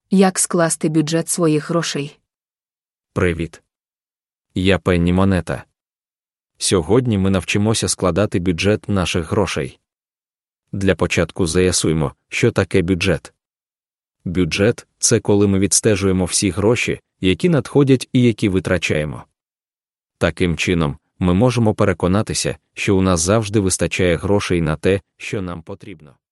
Як скласти бюджет своїх грошей? Привіт. Я Пенні Монета. Сьогодні ми навчимося складати бюджет наших грошей. Для початку з'ясуємо, що таке бюджет. Бюджет – це коли ми відстежуємо всі гроші, які надходять і які витрачаємо. Таким чином, ми можемо переконатися, що у нас завжди вистачає грошей на те, що нам потрібно.